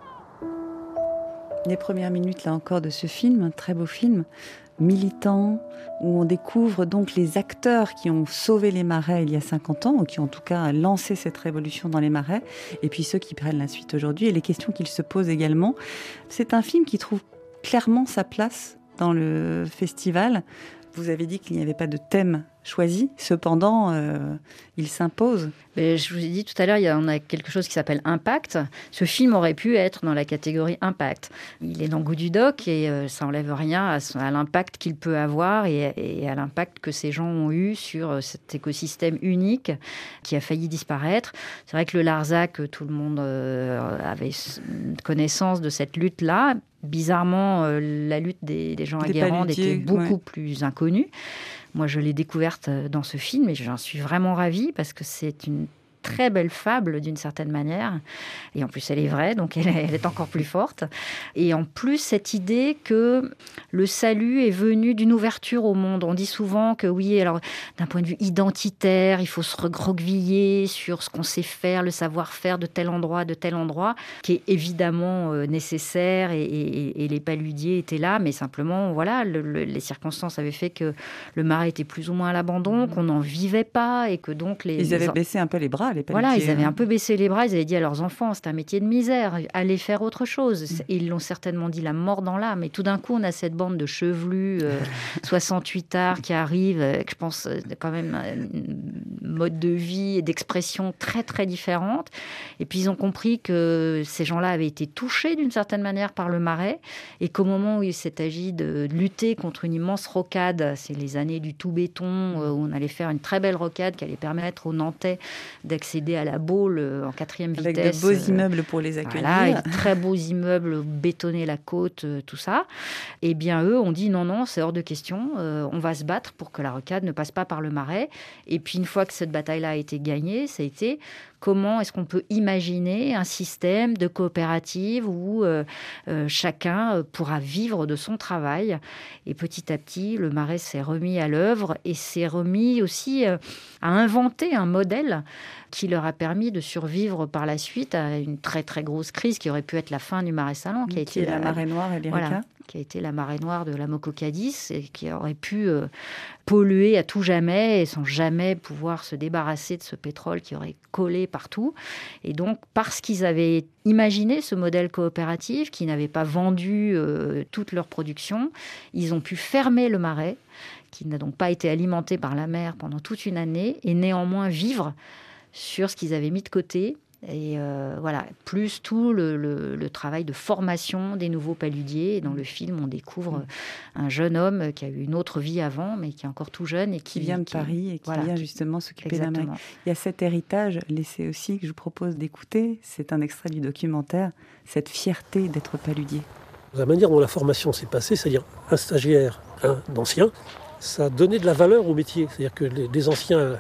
Les premières minutes, là encore, de ce film, un très beau film, militant, où on découvre donc les acteurs qui ont sauvé les Marais il y a 50 ans, ou qui ont en tout cas lancé cette révolution dans les Marais, et puis ceux qui prennent la suite aujourd'hui, et les questions qu'ils se posent également. C'est un film qui trouve clairement sa place dans le festival. Vous avez dit qu'il n'y avait pas de thème choisi, cependant, il s'impose. Mais je vous ai dit tout à l'heure, on a quelque chose qui s'appelle Impact. Ce film aurait pu être dans la catégorie Impact. Il est dans Goût du Doc et ça n'enlève rien à l'impact qu'il peut avoir et à l'impact que ces gens ont eu sur cet écosystème unique qui a failli disparaître. C'est vrai que le Larzac, tout le monde avait connaissance de cette lutte-là. Bizarrement, la lutte des gens à Guérande était beaucoup plus inconnue. Moi, je l'ai découverte dans ce film et j'en suis vraiment ravie parce que c'est une très belle fable d'une certaine manière. Et en plus, elle est vraie, donc elle est encore plus forte. Et en plus, cette idée que le salut est venu d'une ouverture au monde. On dit souvent que oui, alors d'un point de vue identitaire, il faut se recroqueviller sur ce qu'on sait faire, le savoir-faire de tel endroit, qui est évidemment nécessaire et les paludiers étaient là, mais simplement, voilà, les circonstances avaient fait que le Marais était plus ou moins à l'abandon, qu'on n'en vivait pas et que donc ils avaient baissé un peu les bras. Voilà, ils avaient un peu baissé les bras, ils avaient dit à leurs enfants, c'est un métier de misère, allez faire autre chose. Ils l'ont certainement dit la mort dans l'âme. Et tout d'un coup, on a cette bande de chevelus, 68 arts qui arrivent, je pense quand même un mode de vie et d'expression très très différentes. Et puis ils ont compris que ces gens-là avaient été touchés d'une certaine manière par le Marais et qu'au moment où il s'est agi de lutter contre une immense rocade, c'est les années du tout béton, où on allait faire une très belle rocade qui allait permettre aux Nantais d'accéder à la Baule en 4e vitesse. Avec de beaux immeubles pour les accueillir. Voilà, avec de très beaux immeubles, bétonner la côte, tout ça. Eh bien, eux ont dit non, c'est hors de question. On va se battre pour que la rocade ne passe pas par le Marais. Et puis, une fois que cette bataille-là a été gagnée, ça a été comment est-ce qu'on peut imaginer un système de coopérative où chacun pourra vivre de son travail. Et petit à petit, le Marais s'est remis à l'œuvre et s'est remis aussi à inventer un modèle qui leur a permis de survivre par la suite à une très très grosse crise qui aurait pu être la fin du Marais Salon, qui a été la marée noire et l'Erika. Voilà, qui a été la marée noire de la Moco-Cadiz et qui aurait pu polluer à tout jamais et sans jamais pouvoir se débarrasser de ce pétrole qui aurait collé partout. Et donc, parce qu'ils avaient imaginé ce modèle coopératif, qui n'avaient pas vendu toute leur production, ils ont pu fermer le Marais, qui n'a donc pas été alimenté par la mer pendant toute une année, et néanmoins vivre sur ce qu'ils avaient mis de côté. Et voilà, plus tout le travail de formation des nouveaux paludiers. Et dans le film, on découvre un jeune homme qui a eu une autre vie avant, mais qui est encore tout jeune. Et qui vient de Paris et qui vient justement s'occuper d'un mec. Il y a cet héritage laissé aussi que je vous propose d'écouter. C'est un extrait du documentaire, cette fierté d'être paludier. La manière dont la formation s'est passée, c'est-à-dire un stagiaire, un ancien, ça a donné de la valeur au métier. C'est-à-dire que les anciens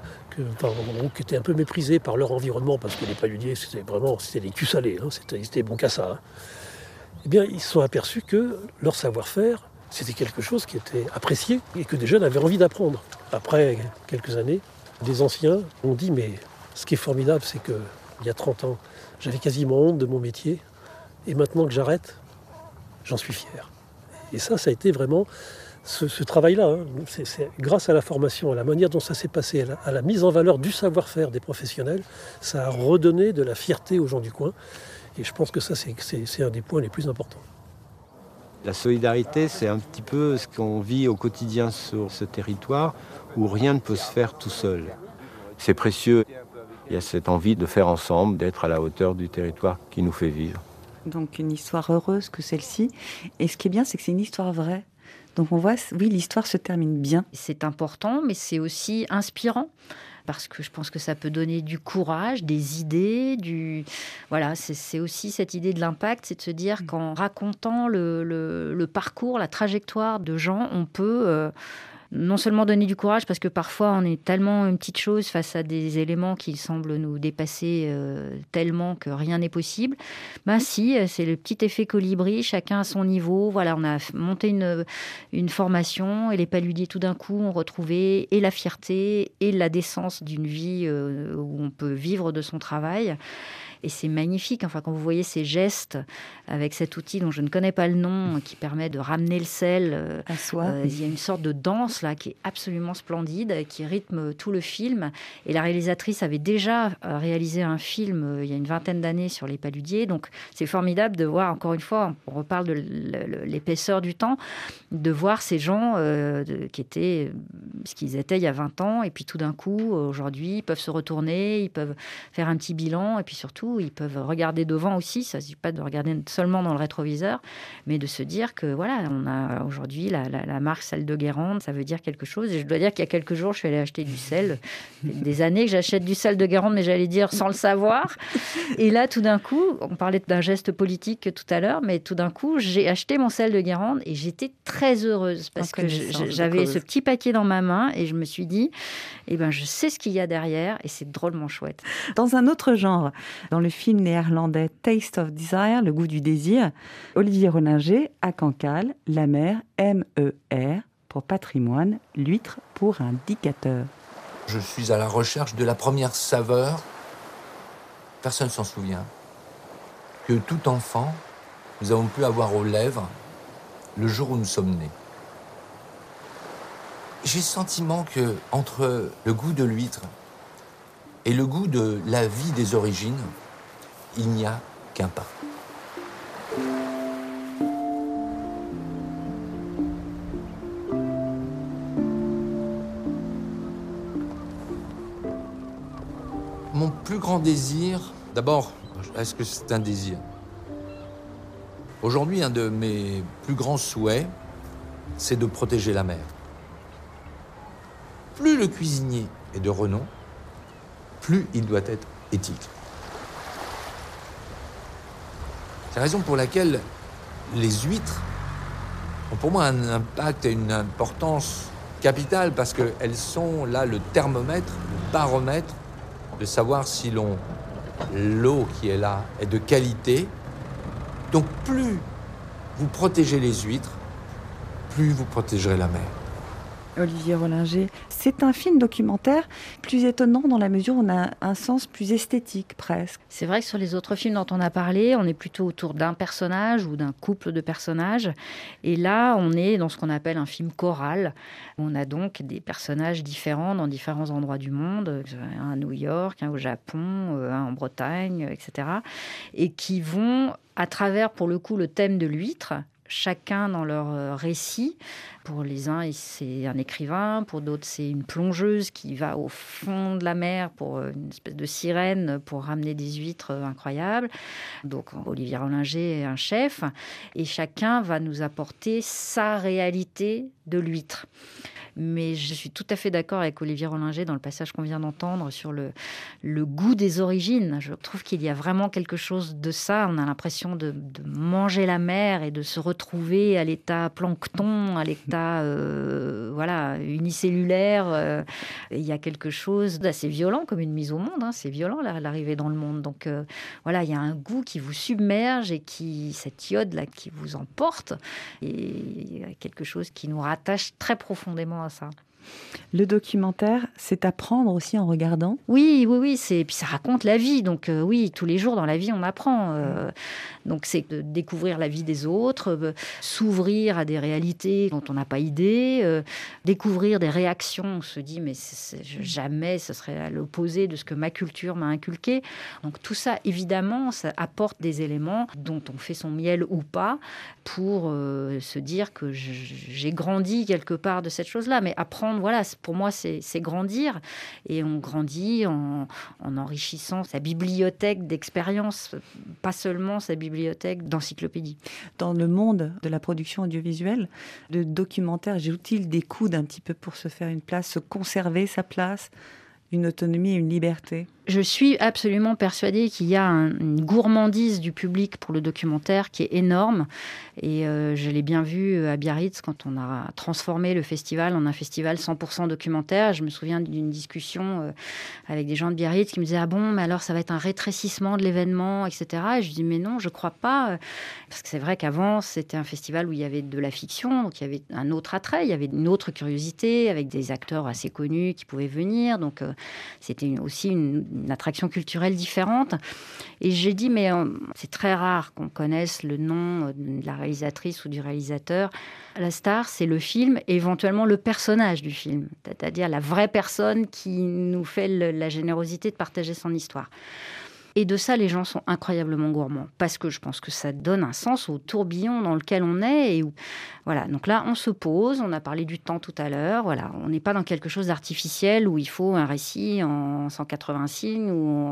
qui étaient un peu méprisés par leur environnement, parce que les paludiers, c'était des culs salés, ils étaient bons qu'à ça. Eh bien, ils se sont aperçus que leur savoir-faire, c'était quelque chose qui était apprécié et que des jeunes avaient envie d'apprendre. Après quelques années, des anciens ont dit, mais ce qui est formidable, c'est qu'il y a 30 ans, j'avais quasiment honte de mon métier, et maintenant que j'arrête, j'en suis fier. Et ça a été vraiment Ce travail-là, hein, c'est grâce à la formation, à la manière dont ça s'est passé, à la mise en valeur du savoir-faire des professionnels, ça a redonné de la fierté aux gens du coin. Et je pense que ça, c'est un des points les plus importants. La solidarité, c'est un petit peu ce qu'on vit au quotidien sur ce territoire où rien ne peut se faire tout seul. C'est précieux. Il y a cette envie de faire ensemble, d'être à la hauteur du territoire qui nous fait vivre. Donc une histoire heureuse que celle-ci. Et ce qui est bien, c'est que c'est une histoire vraie. Donc on voit, oui, l'histoire se termine bien. C'est important, mais c'est aussi inspirant. Parce que je pense que ça peut donner du courage, des idées, Voilà, c'est aussi cette idée de l'impact, c'est de se dire qu'en racontant le parcours, la trajectoire de gens, on peut... non seulement donner du courage, parce que parfois on est tellement une petite chose face à des éléments qui semblent nous dépasser tellement que rien n'est possible. Ben si, c'est le petit effet colibri, chacun à son niveau. Voilà, on a monté une formation et les paludiers tout d'un coup ont retrouvé et la fierté et la décence d'une vie où on peut vivre de son travail. Et c'est magnifique, enfin, quand vous voyez ces gestes avec cet outil dont je ne connais pas le nom, qui permet de ramener le sel à soi. Il y a une sorte de danse là qui est absolument splendide, qui rythme tout le film. Et la réalisatrice avait déjà réalisé un film il y a une vingtaine d'années sur les paludiers. Donc c'est formidable de voir, encore une fois, on reparle de l'épaisseur du temps, de voir ces gens qui étaient ce qu'ils étaient il y a 20 ans. Et puis tout d'un coup, aujourd'hui, ils peuvent se retourner, ils peuvent faire un petit bilan. Et puis surtout, ils peuvent regarder devant aussi. Ça ne s'agit pas de regarder seulement dans le rétroviseur, mais de se dire que voilà, on a aujourd'hui la marque Sel de Guérande, ça veut dire quelque chose. Et je dois dire qu'il y a quelques jours, je suis allée acheter du sel. Des années que j'achète du sel de Guérande, mais j'allais dire sans le savoir. Et là, tout d'un coup, on parlait d'un geste politique tout à l'heure, mais tout d'un coup, j'ai acheté mon sel de Guérande et j'étais très heureuse parce que j'avais ce petit paquet dans ma main et je me suis dit, eh ben, je sais ce qu'il y a derrière et c'est drôlement chouette. Dans un autre genre, dans le film néerlandais Taste of Desire, le goût du désir, Olivier Rollinger, à Cancale, la mer, MER, pour patrimoine, l'huître pour indicateur. Je suis à la recherche de la première saveur, personne ne s'en souvient, que tout enfant, nous avons pu avoir aux lèvres le jour où nous sommes nés. J'ai le sentiment que entre le goût de l'huître et le goût de la vie des origines, il n'y a qu'un pas. Mon plus grand désir, d'abord, est-ce que c'est un désir? Aujourd'hui, un de mes plus grands souhaits, c'est de protéger la mer. Plus le cuisinier est de renom, plus il doit être éthique. C'est la raison pour laquelle les huîtres ont pour moi un impact et une importance capitale parce qu'elles sont là le thermomètre, le baromètre de savoir si l'eau qui est là est de qualité. Donc plus vous protégez les huîtres, plus vous protégerez la mer. Olivier Rollinger, c'est un film documentaire plus étonnant dans la mesure où on a un sens plus esthétique presque. C'est vrai que sur les autres films dont on a parlé, on est plutôt autour d'un personnage ou d'un couple de personnages. Et là, on est dans ce qu'on appelle un film choral. On a donc des personnages différents dans différents endroits du monde, un à New York, un au Japon, un en Bretagne, etc. Et qui vont, à travers, pour le coup, le thème de l'huître, chacun dans leur récit. Pour les uns, c'est un écrivain. Pour d'autres, c'est une plongeuse qui va au fond de la mer pour une espèce de sirène pour ramener des huîtres incroyables. Donc, Olivier Rollinger est un chef. Et chacun va nous apporter sa réalité de l'huître. Mais je suis tout à fait d'accord avec Olivier Rollinger dans le passage qu'on vient d'entendre sur le goût des origines. Je trouve qu'il y a vraiment quelque chose de ça. On a l'impression de manger la mer et de se retrouver à l'état plancton, à l'état unicellulaire. Il y a quelque chose d'assez violent, comme une mise au monde. C'est violent, l'arrivée dans le monde. Donc il y a un goût qui vous submerge et cette iode-là qui vous emporte. Et il y a quelque chose qui nous rattache très profondément à ça. Le documentaire, c'est apprendre aussi en regardant. Oui, puis ça raconte la vie. Donc oui, tous les jours dans la vie, on apprend. Donc c'est de découvrir la vie des autres, s'ouvrir à des réalités dont on n'a pas idée, découvrir des réactions. On se dit, mais jamais ce serait à l'opposé de ce que ma culture m'a inculqué. Donc tout ça, évidemment, ça apporte des éléments dont on fait son miel ou pas pour se dire que j'ai grandi quelque part de cette chose-là. Mais apprendre, voilà, pour moi, c'est grandir. Et on grandit en enrichissant sa bibliothèque d'expériences, pas seulement sa bibliothèque d'encyclopédie. Dans le monde de la production audiovisuelle, le documentaire joue-t-il des coudes un petit peu pour se faire une place, se conserver sa place, une autonomie et une liberté ? Je suis absolument persuadée qu'il y a une gourmandise du public pour le documentaire qui est énorme. Et je l'ai bien vu à Biarritz quand on a transformé le festival en un festival 100% documentaire. Je me souviens d'une discussion avec des gens de Biarritz qui me disaient « Ah bon, mais alors ça va être un rétrécissement de l'événement, etc. » Et je dis « Mais non, je ne crois pas. » Parce que c'est vrai qu'avant, c'était un festival où il y avait de la fiction, donc il y avait un autre attrait, il y avait une autre curiosité, avec des acteurs assez connus qui pouvaient venir. Donc c'était aussi une attraction culturelle différente. Et j'ai dit, mais c'est très rare qu'on connaisse le nom de la réalisatrice ou du réalisateur. La star, c'est le film et éventuellement le personnage du film, c'est-à-dire la vraie personne qui nous fait la générosité de partager son histoire. Et de ça, les gens sont incroyablement gourmands, parce que je pense que ça donne un sens au tourbillon dans lequel on est. Et où, voilà. Donc là, on se pose, on a parlé du temps tout à l'heure, voilà. On n'est pas dans quelque chose d'artificiel où il faut un récit en 180 signes.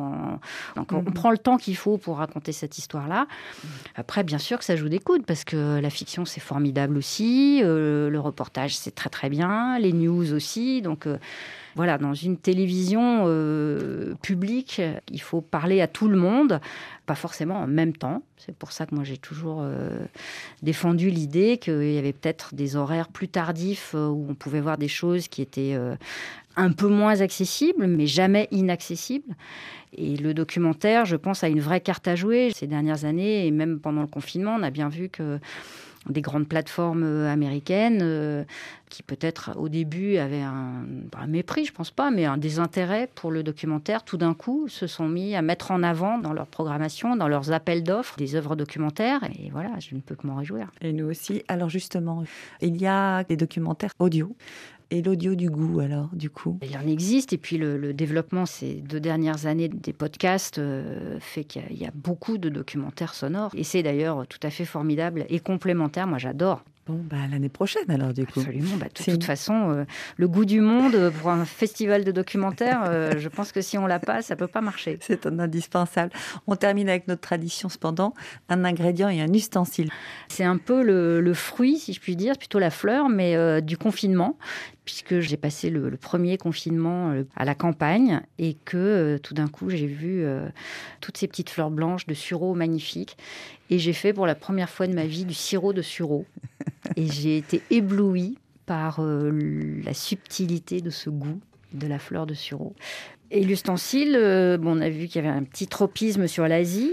Donc on prend le temps qu'il faut pour raconter cette histoire-là. Après, bien sûr que ça joue des coudes, parce que la fiction, c'est formidable aussi, le reportage, c'est très très bien, les news aussi, donc... Voilà, dans une télévision publique, il faut parler à tout le monde, pas forcément en même temps. C'est pour ça que moi, j'ai toujours défendu l'idée qu'il y avait peut-être des horaires plus tardifs où on pouvait voir des choses qui étaient un peu moins accessibles, mais jamais inaccessibles. Et le documentaire, je pense, a une vraie carte à jouer. Ces dernières années, et même pendant le confinement, on a bien vu que des grandes plateformes américaines qui peut-être au début avaient un mépris, je pense pas, mais un désintérêt pour le documentaire, tout d'un coup se sont mis à mettre en avant dans leur programmation, dans leurs appels d'offres, des œuvres documentaires. Et voilà, je ne peux que m'en réjouir. Et nous aussi. Alors justement, il y a des documentaires audio. Et l'audio du goût, alors, du coup ? Il en existe, et puis le développement ces 2 dernières années des podcasts fait qu'il y a beaucoup de documentaires sonores. Et c'est d'ailleurs tout à fait formidable et complémentaire. Moi, j'adore. Bon, l'année prochaine, alors, du coup. Absolument. De toute façon, le goût du monde pour un festival de documentaires, je pense que si on l'a pas, ça peut pas marcher. C'est un indispensable. On termine avec notre tradition, cependant, un ingrédient et un ustensile. C'est un peu le fruit, si je puis dire, plutôt la fleur, mais du confinement, puisque j'ai passé le premier confinement à la campagne et que tout d'un coup, j'ai vu toutes ces petites fleurs blanches de sureau magnifiques. Et j'ai fait pour la première fois de ma vie du sirop de sureau. Et j'ai été éblouie par la subtilité de ce goût de la fleur de sureau. Et l'ustensile, on a vu qu'il y avait un petit tropisme sur l'Asie.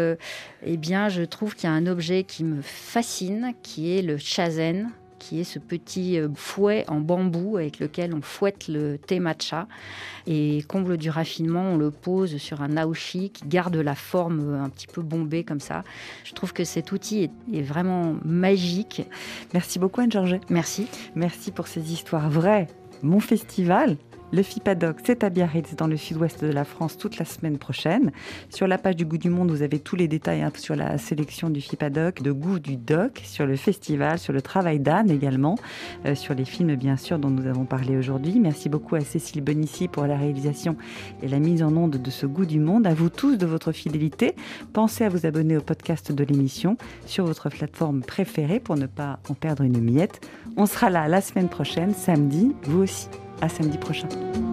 Eh bien, je trouve qu'il y a un objet qui me fascine, qui est le shazen, qui est ce petit fouet en bambou avec lequel on fouette le thé matcha. Et comble du raffinement, on le pose sur un naoshi qui garde la forme un petit peu bombée comme ça. Je trouve que cet outil est vraiment magique. Merci beaucoup Anne-Georges. Merci. Merci pour ces histoires vraies. Mon festival, le FIPADOC, c'est à Biarritz, dans le sud-ouest de la France, toute la semaine prochaine. Sur la page du Goût du Monde, vous avez tous les détails sur la sélection du FIPADOC, de Goût du Doc, sur le festival, sur le travail d'Anne également, sur les films, bien sûr, dont nous avons parlé aujourd'hui. Merci beaucoup à Cécile Bonissi pour la réalisation et la mise en onde de ce Goût du Monde. À vous tous de votre fidélité. Pensez à vous abonner au podcast de l'émission sur votre plateforme préférée pour ne pas en perdre une miette. On sera là la semaine prochaine, samedi, vous aussi. À samedi prochain.